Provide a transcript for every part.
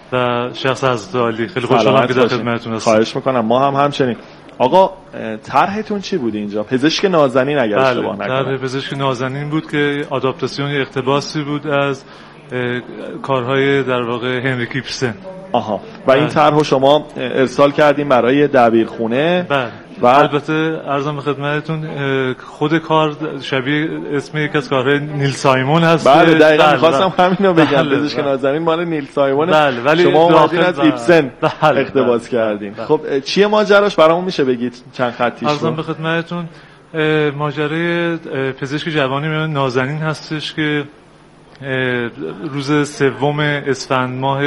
و شخص حضرت عالی. خیلی خوشحالم که در خدمتتون هستم. خواهش میکنم. ما هم همچنین. آقا طرحتون چی بود اینجا؟ پزشک نازنین اگر اشتباه نکنم. طرح پزشک نازنین بود که آداپتاسیون یا اقتباسی بود از کارهای در واقع هنریک ایبسن. آها. و این طرحو شما ارسال کردیم برای دبیرخونه. بله. و البته عرضم به خدمتتون خود کار شبیه اسم یک از کارهای نیل سایمون هست. بله دقیقاً می‌خواستم همینو بگم. پزشک نازنین مال نیل سایمون. بله ولی شما اومدین از ایبسن اقتباس کردین. خب چیه ماجراش برامون میشه بگید چند خطیش رو؟ عرضم به خدمتتون ماجرای پزشک جوانی میان نازنین هستش که روز 3 اسفند ماه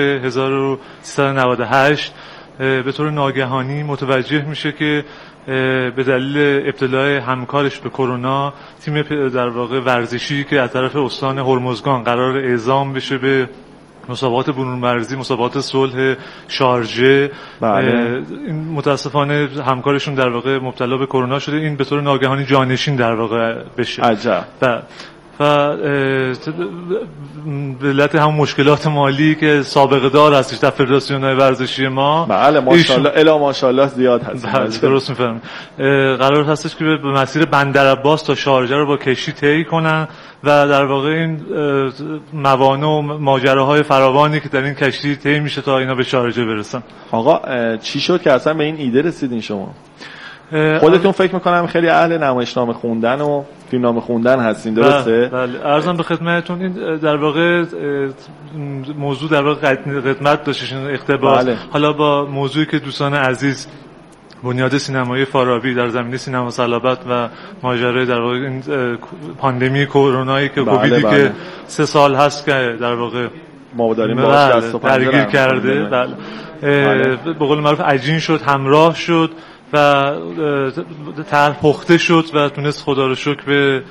1398 به طور ناگهانی متوجه میشه که به دلیل ابتلای همکارش به کرونا تیم در واقع ورزشی که از طرف استان هرمزگان قرار اعزام بشه به مسابقات برون مرزی، مسابقات صلح شارژه، این متاسفانه همکارشون در واقع مبتلا به کرونا شده. این به طور ناگهانی جانشین در واقع بشه. عجب. و به علت هم مشکلات مالی که سابقه دار هستش در فدراسیون‌های ورزشی ما. بله ماشاءالله الا ماشاءالله زیاد هست. درست می‌فهمم. قرار هستش که به مسیر بندرعباس تا شارجه رو با کشتی طی کنن و در واقع این موانع و ماجراهای فراوانی که در این کشتی طی میشه تا اینا به شارجه برسن. آقا چی شد که اصلا به این ایده رسیدین شما؟ خودتون فکر میکنم خیلی اهل نمایشنامه خوندن و فیلمنامه خوندن هستین، درسته؟ بله. عرضم به خدمتتون این در واقع موضوع در واقع خدمت داشتش اقتباس. بله. حالا با موضوعی که دوستان عزیز بنیاد سینمایی فارابی در زمینه سینما صلابت و ماجرای در واقع این پاندمی کرونایی که کوویدی که 3 سال هست که در واقع ما داریم باهاش دست و پنجه درگیر کرده. بله. به قول معروف عجین شد، همراه شد و طرح پخته شد و تونست خدا رو شکر به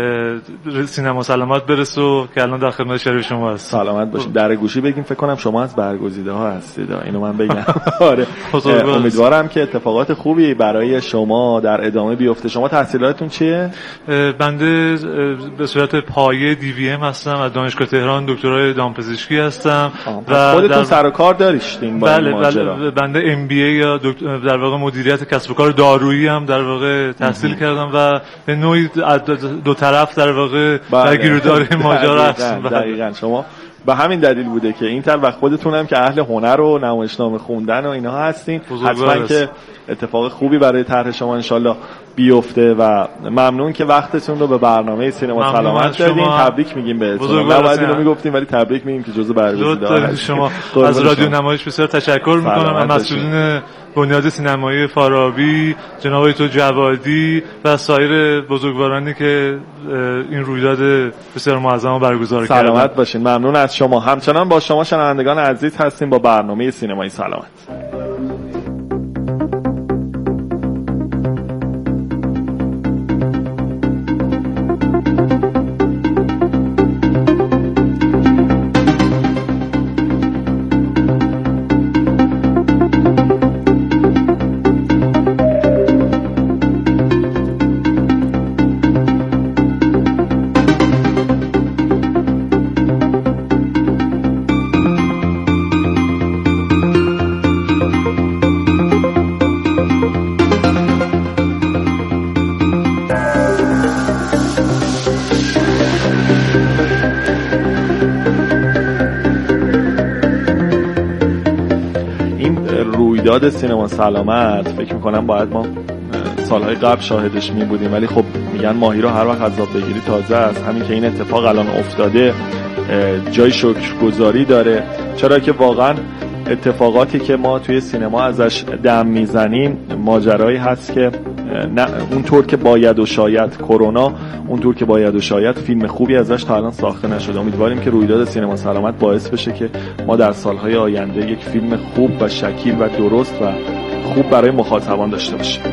سینما سلامت برسه و که الان در خدمت شریف شما هست. سلامت باشید. در گوشی بگیم فکر کنم شما از برگزیده ها هستید، اینو من بگم. آره امیدوارم که اتفاقات خوبی برای شما در ادامه بیفته. شما تحصیلاتتون چیه؟ بنده به صورت پایه DVM هستم از دانشگاه تهران، دکترای دامپزشکی هستم و خودتون سر و کار داشتین با این ماجرا؟ بله بنده MBA یا در واقع مدیریت کسب و کار دارویی هم در واقع تحصیل کردم و به نوعی دو طرف در واقع درگیردار ماجرا هستن. دقیقاً شما به همین دلیل بوده که این و خودتون هم که اهل هنر و نمایشنامه خوندن و اینها هستین، حتما که اتفاق خوبی برای طرح شما انشالله بیفته و ممنون که وقتتون رو به برنامه سینما سلامت دادین. تبریک میگیم بهتون. نباید اینو میگفتیم ولی تبریک میگیم که جزو برگزیده‌ها هستین. شما از رادیو نمایش بسیار تشکر میکنم از مسئولین بنیاد سینمایی فارابی، جناب تو جوادی و سایر بزرگوارانی که این رویداد بسیار معظم برگزار کردن. سلامت باشین. ممنون از شما. همچنان با شما شنوندگان عزیز هستیم با برنامه سینمایی سلامت. رویداد سینما سلامت فکر میکنم باید ما سالهای قبل شاهدش می بودیم، ولی خب میگن ماهی رو هر وقت از آب بگیری تازه است. همین که این اتفاق الان افتاده جای شکرگزاری داره، چرا که واقعا اتفاقاتی که ما توی سینما ازش دم میزنیم ماجرایی هست که نه اونطور که باید و شاید کرونا اونطور که باید و شاید فیلم خوبی ازش تا الان ساخته نشده. امیدواریم که رویداد سینما سلامت باعث بشه که ما در سالهای آینده یک فیلم خوب و شکیل و درست و خوب برای مخاطبان داشته باشیم.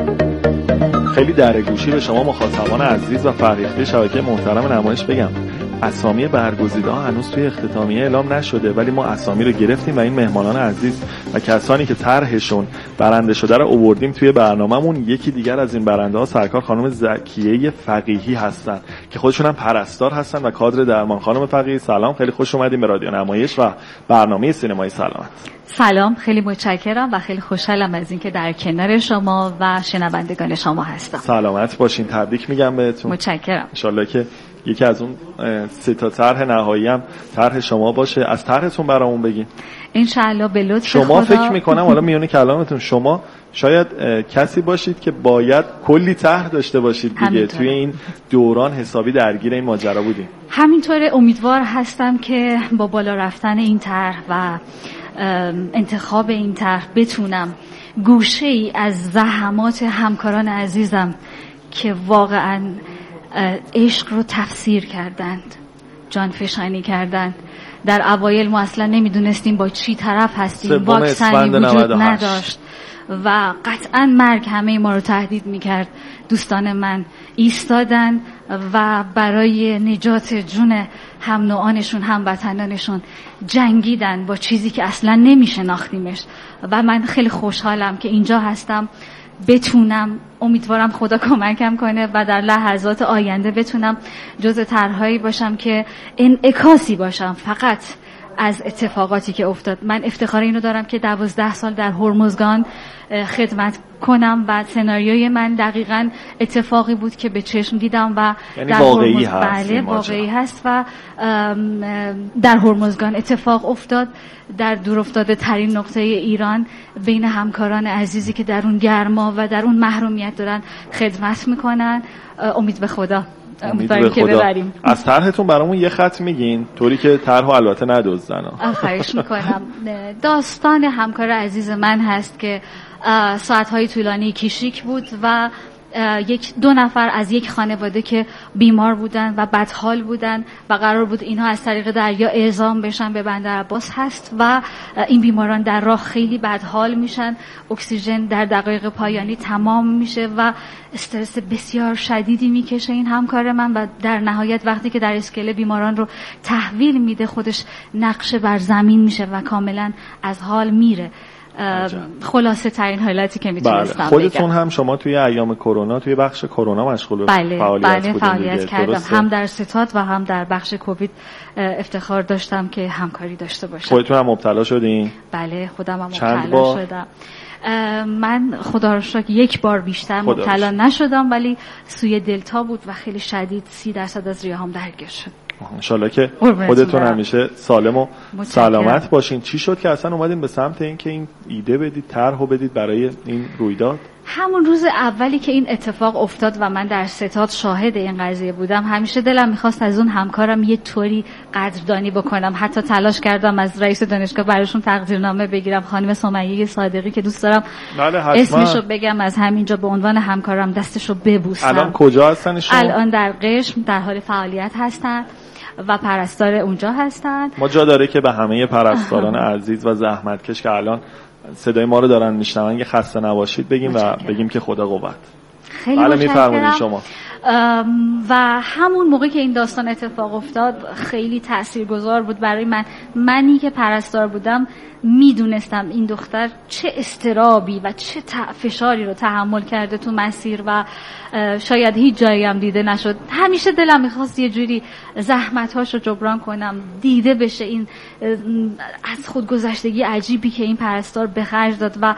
خیلی در گوشی به شما مخاطبان عزیز و فرهیخته شبکه محترم نمایش بگم اسامی برگزیده ها هنوز توی اختتامیه اعلام نشده، ولی ما اسامی رو گرفتیم و این مهمانان عزیز و کسانی که طرحشون برنده شده رو آوردیم توی برنامه‌مون. یکی دیگر از این برنده ها سرکار خانم زکیه فقیهی هستن که خودشون هم پرستار هستن و کادر درمان. خانم فقیهی سلام، خیلی خوش اومدین به رادیو نمایش و برنامه سینمای سلامت. سلام، خیلی متشکرم و خیلی خوشحالم از اینکه در کنار شما و شنوندگان شما هستم. سلامت باشین، تبریک میگم بهتون. متشکرم. ان شاءالله که یکی از اون 3 تا طرح نهایی هم طرح شما باشه. از طرحتون برامون بگین. ان شاء الله به لطف شما خدا. فکر میکنم حالا میونه کلامتون شما شاید کسی باشید که باید کلی طرح داشته باشید دیگه. همینطوره. توی این دوران حسابی درگیر این ماجرا بودیم. همینطوره، امیدوار هستم که با بالا رفتن این طرح و انتخاب این طرح بتونم گوشه ای از زحمات همکاران عزیزم که واقعا عشق رو تفسیر کردند، جانفشانی کردند. در اوایل ما اصلا نمیدونستیم با چی طرف هستیم، واکسنی وجود نداشت و قطعا مرگ همه ما رو تهدید میکرد. دوستان من ایستادن و برای نجات جون هم نوعانشون، هم وطنانشون جنگیدن با چیزی که اصلا نمیشناختیمش و من خیلی خوشحالم که اینجا هستم. بتونم، امیدوارم خدا کمکم کنه و در لحظات آینده بتونم جزء طرحهایی باشم که انعکاسی باشم فقط از اتفاقاتی که افتاد. من افتخار اینو دارم که 12 سال در هرمزگان خدمت کنم و سناریوی من دقیقاً اتفاقی بود که به چشم دیدم و یعنی در واقعی هست. بله واقعی هست و در هرمزگان اتفاق افتاد، در دورافتاده ترین نقطه ایران، بین همکاران عزیزی که در اون گرما و در اون محرومیت دارن خدمت میکنن. امید به خدا. امید که ببریم. از طرحتون برامون یه خط میگین طوری که طرحو البته ندزدن. خواهش میکنم. داستان همکار عزیز من هست که ساعتهای طولانی کیشیک بود و 1-2 نفر از یک خانواده که بیمار بودن و بدحال بودن و قرار بود اینها از طریق دریا اعزام بشن به بندر عباس هست و این بیماران در راه خیلی بدحال میشن، اکسیژن در دقایق پایانی تمام میشه و استرس بسیار شدیدی میکشه این همکار من و در نهایت وقتی که در اسکله بیماران رو تحویل میده خودش نقشه بر زمین میشه و کاملا از حال میره. خلاصه ترین حالتی که میتونستم بگم. خودتون هم شما توی ایام کرونا توی بخش کرونا مشغول فعالیت کردم. هم در ستاد و هم در بخش کووید افتخار داشتم که همکاری داشته باشم. خودتون هم مبتلا شدین؟ بله، خودم هم مبتلا شدم. من خدا رو شکر 1 بار بیشتر مبتلا نشدم، ولی سوی دلتا بود و خیلی شدید 30% از ریه‌هام درگیر شد. انشالله که خودتون همیشه سالم و سلامت باشین. چی شد که اصلا اومدین به سمت این که این ایده بدید، طرحو بدید برای این رویداد؟ همون روز اولی که این اتفاق افتاد و من در ستاد شاهد این قضیه بودم، همیشه دلم میخواست از اون همکارم یه طوری قدردانی بکنم. حتی تلاش کردم از رئیس دانشگاه براشون تقدیرنامه بگیرم، خانم سمیه صادقی که دوست دارم اسمشو بگم از همینجا به عنوان همکارم دستشو ببوسم. الان کجا هستن شما؟ الان در قشم در حال فعالیت هستن و پرستار اونجا هستن. ما جا داره که به همه پرستاران عزیز و زحمتکش که الان صدای ما رو دارن میشنون یه خسته نباشید بگیم و بگیم که خدا قوت. خیلی میفرمایید شما. و همون موقع که این داستان اتفاق افتاد خیلی تاثیرگذار بود برای منی که پرستار بودم. میدونستم این دختر چه استرابی و چه فشاری رو تحمل کرده تو مسیر و شاید هیچ جایی هم دیده نشد. همیشه دلم میخواست یه جوری زحمت‌هاش رو جبران کنم، دیده بشه این از خودگذشتگی عجیبی که این پرستار به خرج داد و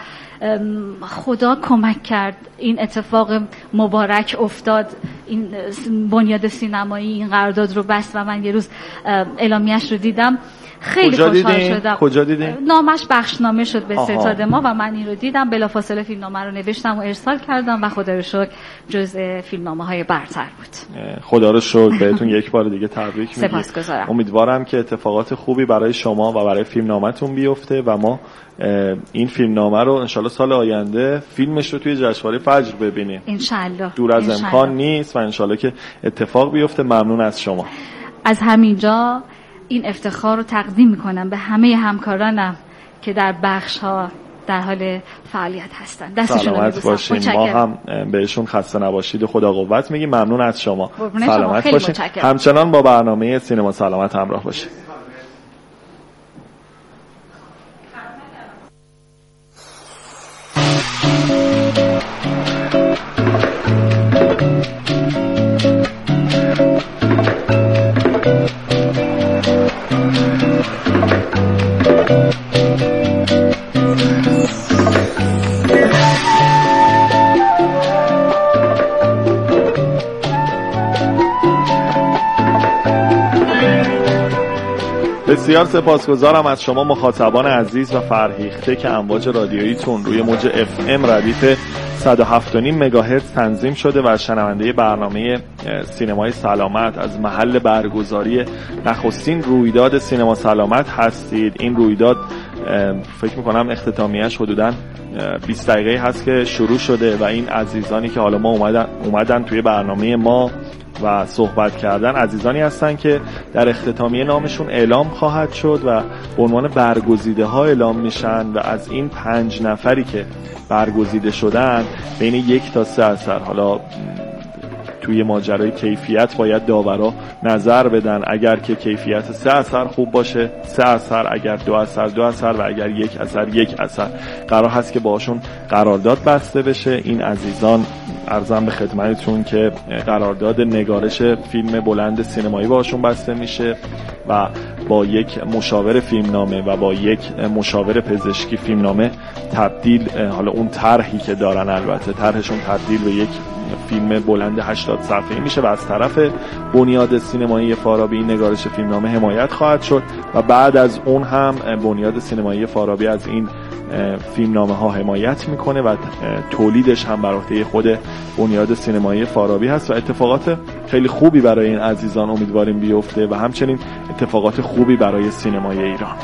خدا کمک کرد این اتفاق مبارک افتاد. این بنیاد سینمایی این قرارداد رو بست و من یه روز اعلامیه‌اش رو دیدم. خیلی خوشحال شدم. کجا دیدین؟ نامش بخشنامه شد به ستاد ما و من این رو دیدم. بلافاصله فیلمنامه رو نوشتم و ارسال کردم و خدا رو شکر جزء فیلمنامه‌های برتر بود. خدا رو شکر. بهتون یک بار دیگه تبریک میگم. سپاسگزارم. امیدوارم که اتفاقات خوبی برای شما و برای فیلمنامه‌تون بیفته و ما این فیلمنامه رو انشالله سال آینده فیلمش رو توی جشنواره فجر ببینیم. انشالله. دور از امکان نیست و انشالله که اتفاق بیفته. ممنون از شما. از همینجا این افتخار رو تقدیم میکنم به همه همکارانم که در بخش‌ها در حال فعالیت هستن. دستشون رو سلامت باشین. ما هم بهشون خسته نباشید و خدا قوت میگیم. ممنون از شما. سلامت باشین. همچنان با برنامه سینما سلامت همراه باشین. بسیار سپاسگزارم از شما مخاطبان عزیز و فرهیخته که امواج رادیوییتون روی موج FM ردیف 107.5 مگاهرتز تنظیم شده و شنونده برنامه سینمای سلامت از محل برگزاری نخستین رویداد سینما سلامت هستید. این رویداد فکر میکنم اختتامیه‌اش حدوداً 20 دقیقه هست که شروع شده و این عزیزانی که حالا ما اومدن توی برنامه ما و صحبت کردن عزیزانی هستن که در اختتامیه نامشون اعلام خواهد شد و به عنوان برگزیده ها اعلام میشن و از این 5 نفری که برگزیده شدن بین 1 تا 3 اثر، حالا توی ماجرای کیفیت باید داورا نظر بدن، اگر که کیفیت 3 اثر خوب باشه 3 اثر، اگر 2 اثر 2 اثر و اگر 1 اثر 1 اثر قرار هست که باشون قرارداد بسته بشه. این عزیزان عرضم به خدمتتون که قرارداد نگارش فیلم بلند سینمایی باشون بسته میشه و با یک مشاور فیلمنامه و با یک مشاور پزشکی فیلمنامه تبدیل، حالا اون طرحی که دارن البته طرحشون تبدیل به یک فیلم بلند 80 صفحه‌ای میشه و از طرف بنیاد سینمایی فارابی نگارش فیلمنامه حمایت خواهد شد و بعد از اون هم بنیاد سینمایی فارابی از این فیلمنامه ها حمایت میکنه و تولیدش هم بر عهده خود بنیاد سینمایی فارابی هست و اتفاقات خیلی خوبی برای این عزیزان امیدواریم بیفته و همچنین اتفاقات خوبی برای سینمای ایران.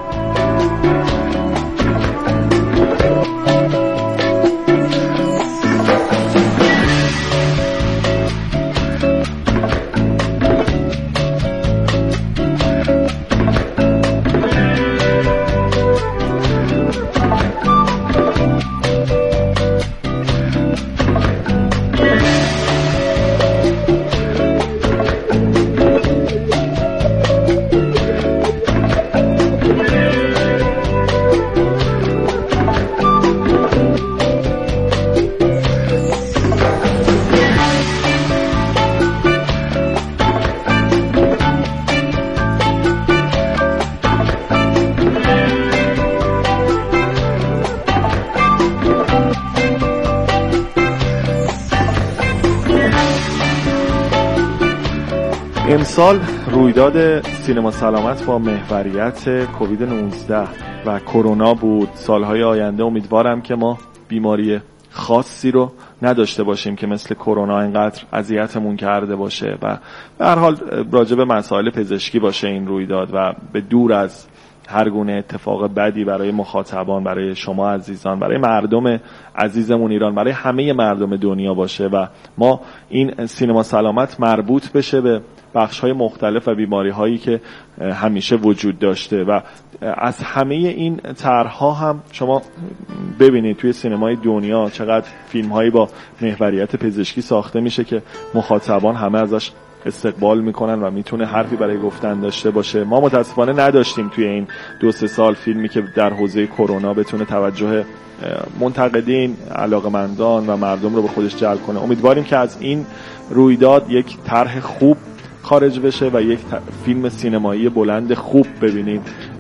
امسال رویداد سینما سلامت با محوریت کووید 19 و کرونا بود. سالهای آینده امیدوارم که ما بیماری خاصی رو نداشته باشیم که مثل کرونا اینقدر اذیتمون کرده باشه و به هر حال راجع به مسائل پزشکی باشه این رویداد و به دور از هر گونه اتفاق بدی برای مخاطبان، برای شما عزیزان، برای مردم عزیزمون ایران، برای همه مردم دنیا باشه و ما این سینما سلامت مربوط بشه به بخش‌های مختلف و بیماری‌هایی که همیشه وجود داشته و از همه این طرح‌ها هم شما ببینید توی سینمای دنیا چقدر فیلم‌هایی با محوریت پزشکی ساخته میشه که مخاطبان همه ازش استقبال میکنن و میتونه حرفی برای گفتن داشته باشه. ما متاسفانه نداشتیم توی این 2-3 سال فیلمی که در حوزه کرونا بتونه توجه منتقدین، علاقمندان و مردم رو به خودش جلب کنه. امیدواریم که از این رویداد یک طرح خوب خارج بشه و یک فیلم سینمایی بلند خوب ببینیم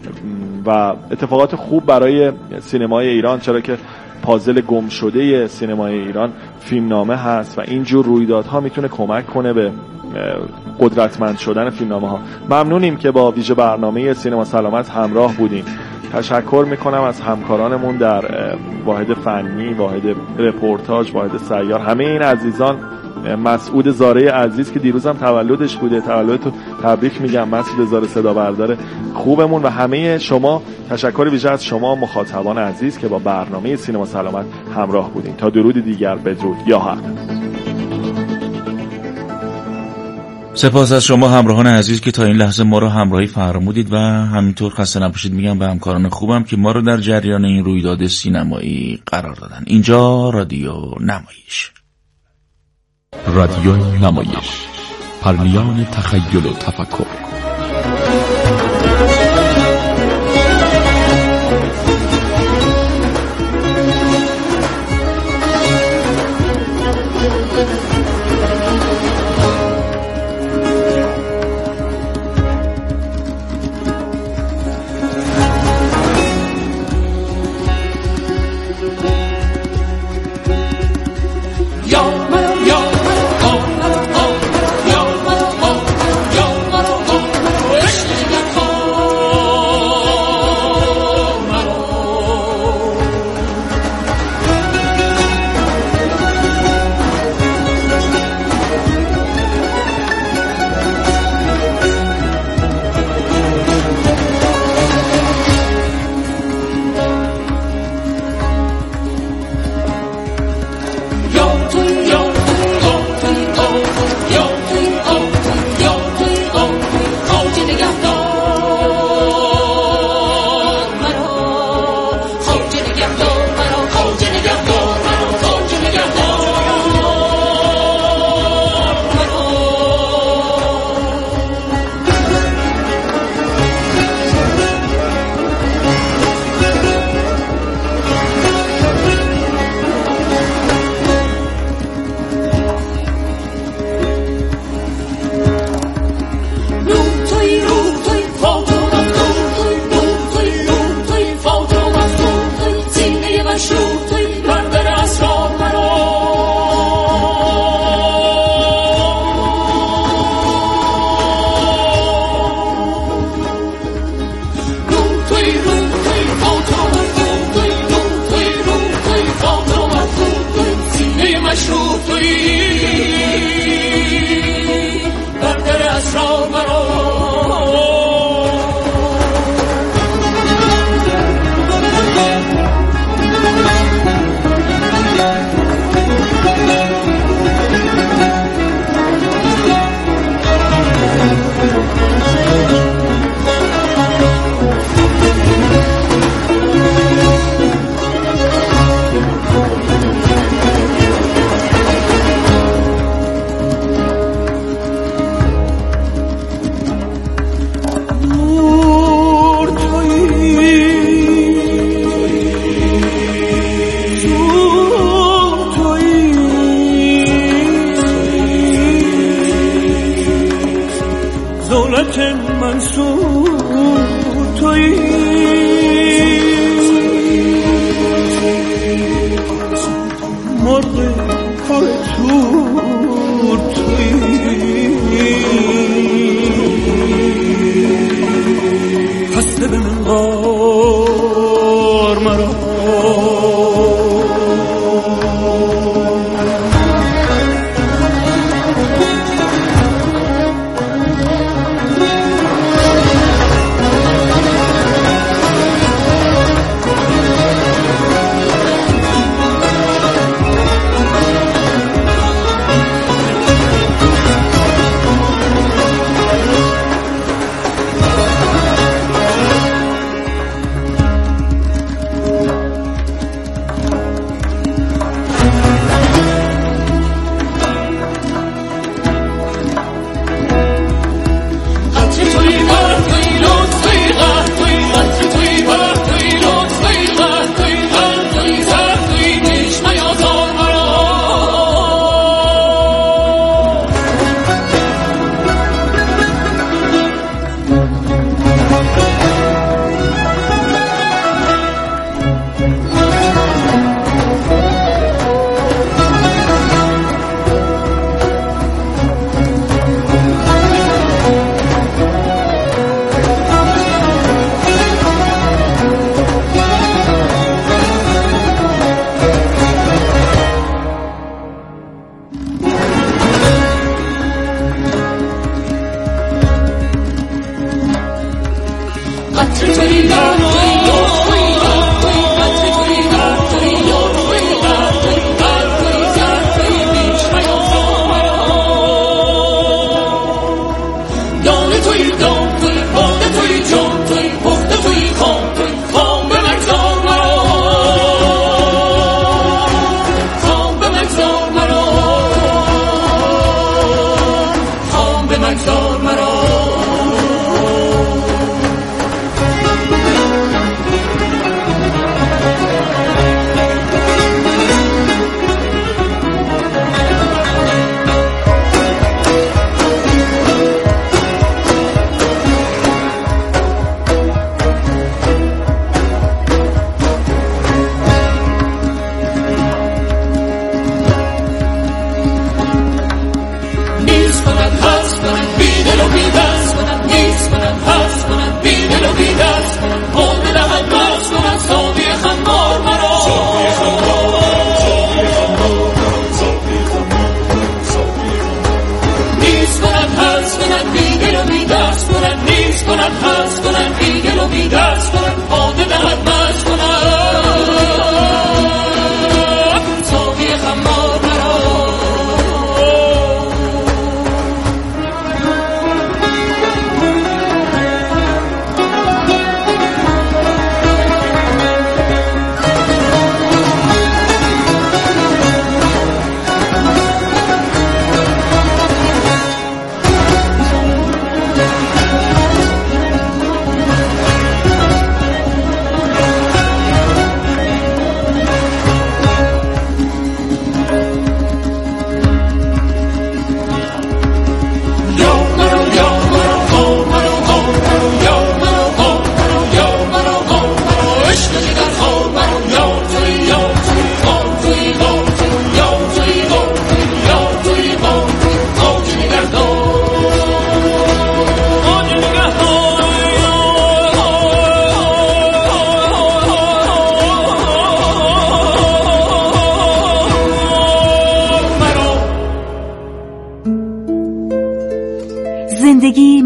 و اتفاقات خوب برای سینمای ایران، چرا که پازل گم شده سینمای ایران فیلمنامه هست و اینجور رویدادها میتونه کمک کنه به قدرتمند شدن فیلمنامه ها. ممنونیم که با ویژه برنامه سینما سلامت همراه بودیم. تشکر میکنم از همکارانمون در واحد فنی، واحد رپورتاج، واحد سیار، همه این عزیزان. مسعود زاره عزیز که دیروزم تولدش بوده، تولدتو تبریک میگم مسعود زاره، صدا بردار خوبمون و همه شما. تشکر ویژه از شما مخاطبان عزیز که با برنامه سینما سلامت همراه بودین. تا درود دیگر، بدرود. یا حق. سپاس از شما همراهان عزیز که تا این لحظه ما رو همراهی فرمودید و همینطور خسته نباشید میگم به همکاران خوبم که ما رو در جریان این رویداد سینمایی قرار دادن. اینجا رادیو نمایش. رادیو نمایش، پرمیان تخیل و تفکر.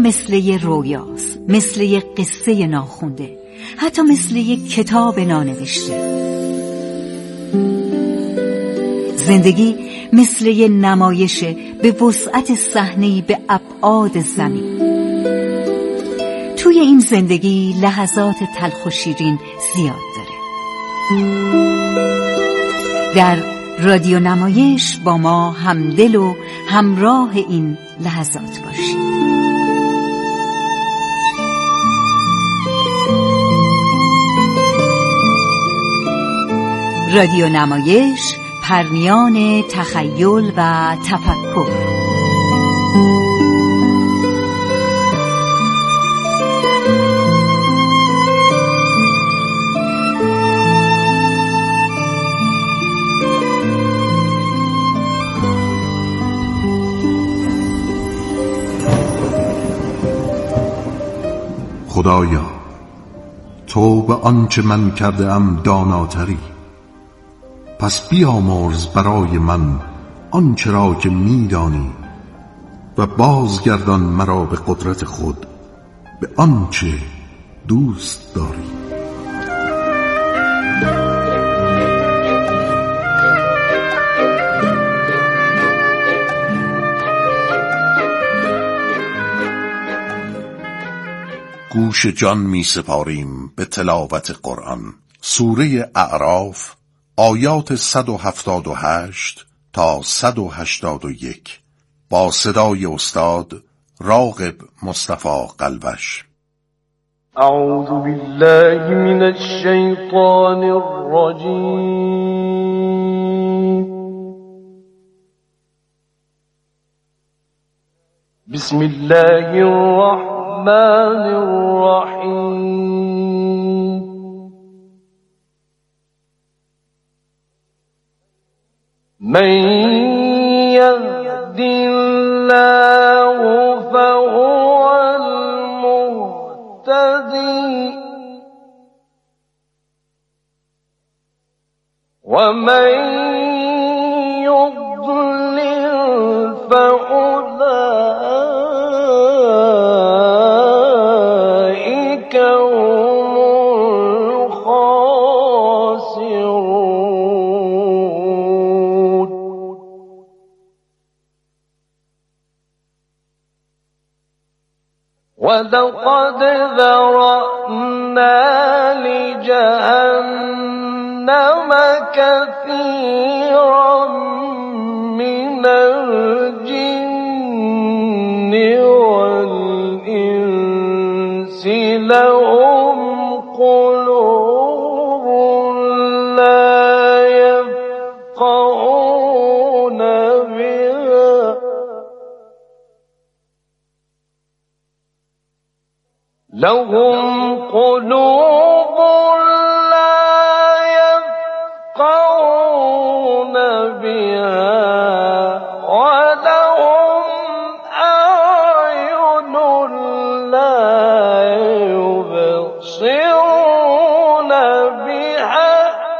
مثل یه رویاست، مثل یه قصه ناخونده، حتی مثل یه کتاب نانوشته. زندگی مثل یه نمایشه به وسعت صحنه‌ای به ابعاد زمین. توی این زندگی لحظات تلخ و شیرین زیاد داره. در رادیو نمایش با ما همدل و همراه این لحظات باشید. رادیو نمایش، پرمیان تخیل و تفکر. خدایا، تو به آنچه من کرده ام داناتری، پس بیامرز برای من آنچه را که میدانی و بازگردان مرا به قدرت خود به آنچه دوست داری. گوش جان می سپاریم به تلاوت قرآن. سوره اعراف آیات 178 تا 181 با صدای استاد راغب مصطفی قلوش. اعوذ بالله من الشیطان الرجیم. بسم الله الرحمن الرحیم. من يهد الله فهو المهتدي ومن يضلل فأولئك هم الخاسرون. ولقد ذرأنا لجهنم كثيرا من الجن والإنس لهم قلوب لا يفقهون بها لهم قلوب لا يفقهون بها ولهم أعين لا يبصرون بها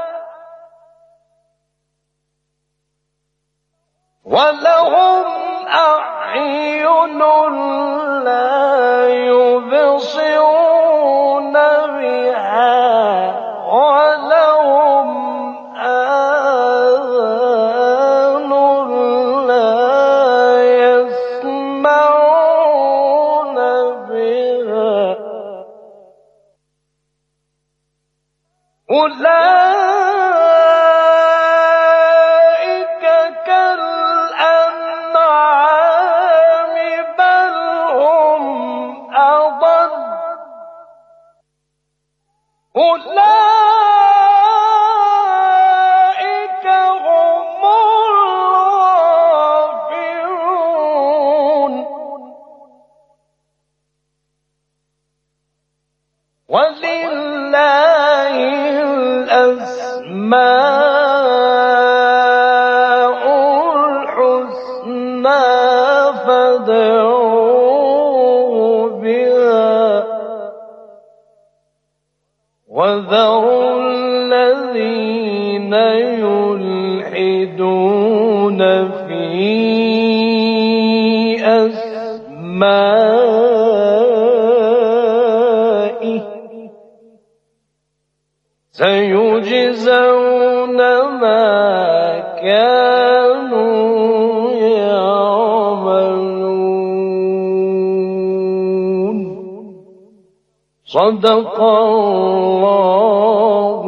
ولهم أعين لا يبصرون بها ولهم آذان لا يسمعون بها أولئك كالأنعام بل هم أضل. أولئك هم الغافلون. ولله الأسماء الحسنى فادعوه بها وذروا الذين يلحدون في أسمائه سيجزون ما كانوا يعملون صدق الله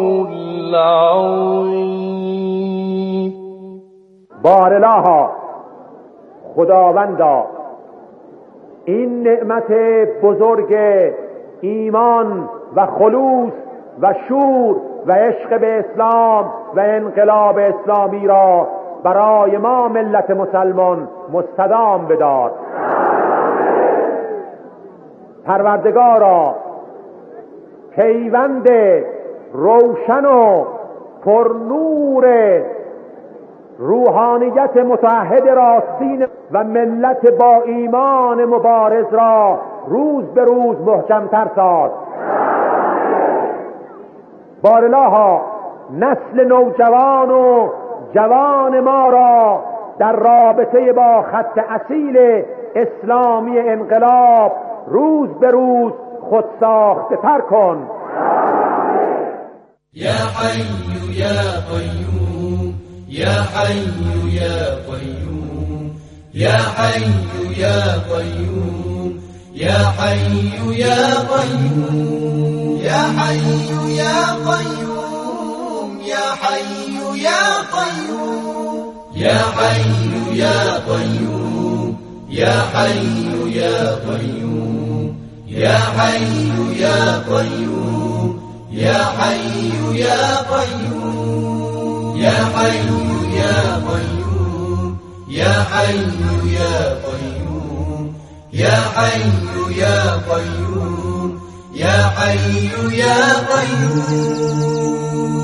العظیم. بارالها خداوندا این نعمت بزرگ ایمان و خلوص و شور و عشق به اسلام و انقلاب اسلامی را برای ما ملت مسلمان مستدام بدار. پروردگارا پیوند روشن و پرنور روحانیت متحد راستین و ملت با ایمان مبارز را روز به روز محکم‌تر ساز. بارالها نسل نوجوان و جوان ما را در رابطه با خط اصیل اسلامی انقلاب روز به روز خود ساخته تر کن. یا حی یا قیوم یا حی یا قیوم یا حی یا قیوم یا حی یا قیوم یا حی یا قیوم یا حی یا قیوم یا حی یا قیوم یا حی یا قیوم یا حی یا قیوم یا حی یا قیوم یا حی یا قیوم یا حی یا قیوم یا حی یا قیوم یا حی یا قیوم.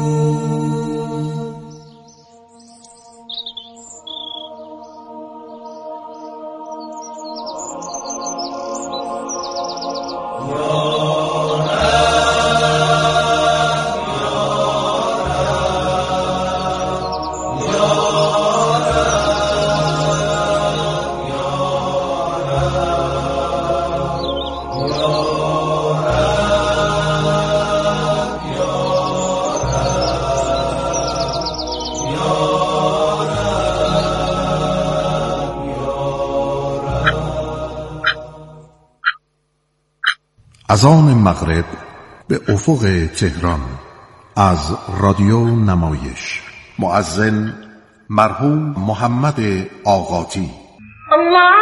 اذان مغرب به افق تهران از رادیو نمایش. مؤذن مرحوم محمد آقاتی. الله